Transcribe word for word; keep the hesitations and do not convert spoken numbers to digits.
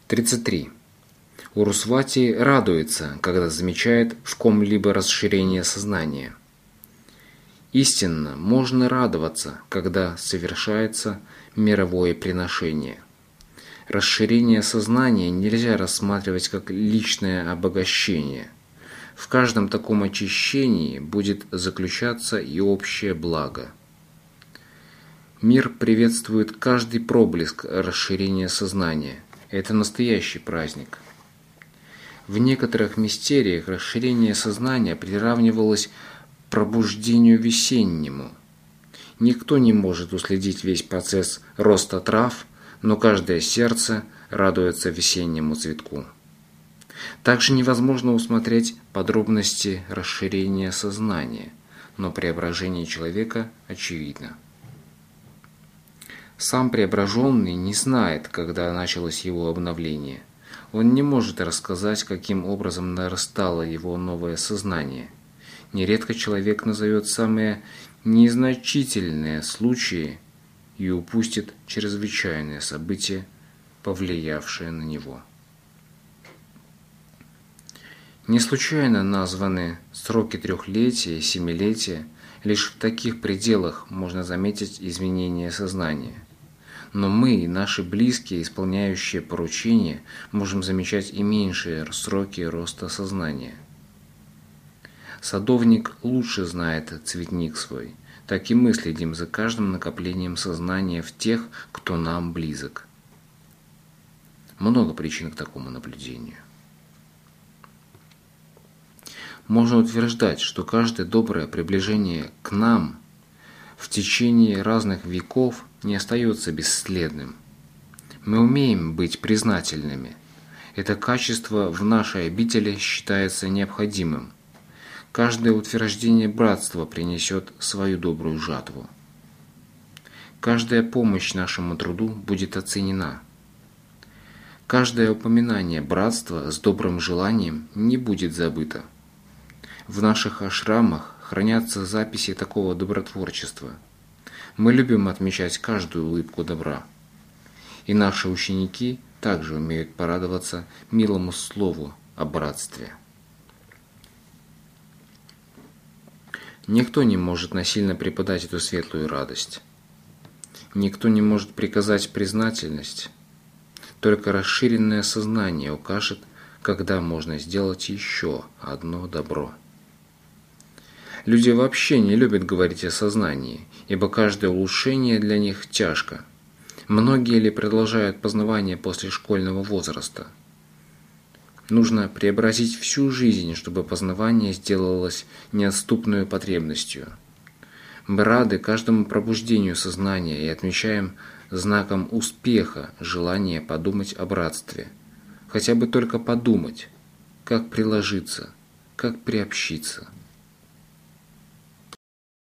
тридцать три. Урусвати радуется, когда замечает в ком-либо расширение сознания. Истинно можно радоваться, когда совершается мировое приношение. Расширение сознания нельзя рассматривать как личное обогащение. В каждом таком очищении будет заключаться и общее благо. Мир приветствует каждый проблеск расширения сознания. Это настоящий праздник. В некоторых мистериях расширение сознания приравнивалось пробуждению весеннему. Никто не может уследить весь процесс роста трав, но каждое сердце радуется весеннему цветку. Также невозможно усмотреть подробности расширения сознания, но преображение человека очевидно. Сам преображенный не знает, когда началось его обновление. Он не может рассказать, каким образом нарастало его новое сознание. Нередко человек назовет самые незначительные случаи и упустит чрезвычайные события, повлиявшие на него. Не случайно названы сроки трехлетия и семилетия, лишь в таких пределах можно заметить изменение сознания. Но мы и наши близкие, исполняющие поручения, можем замечать и меньшие сроки роста сознания. Садовник лучше знает цветник свой, так и мы следим за каждым накоплением сознания в тех, кто нам близок. Много причин к такому наблюдению. Можно утверждать, что каждое доброе приближение к нам в течение разных веков не остается бесследным. Мы умеем быть признательными. Это качество в нашей обители считается необходимым. Каждое утверждение братства принесет свою добрую жатву. Каждая помощь нашему труду будет оценена. Каждое упоминание братства с добрым желанием не будет забыто. В наших ашрамах хранятся записи такого добротворчества. Мы любим отмечать каждую улыбку добра. И наши ученики также умеют порадоваться милому слову о братстве. Никто не может насильно преподать эту светлую радость. Никто не может приказать признательность. Только расширенное сознание укажет, когда можно сделать еще одно добро. Люди вообще не любят говорить о сознании, ибо каждое улучшение для них тяжко. Многие ли продолжают познавание после школьного возраста? Нужно преобразить всю жизнь, чтобы познавание сделалось неотступной потребностью. Мы рады каждому пробуждению сознания и отмечаем знаком успеха желание подумать о братстве. Хотя бы только подумать, как приложиться, как приобщиться.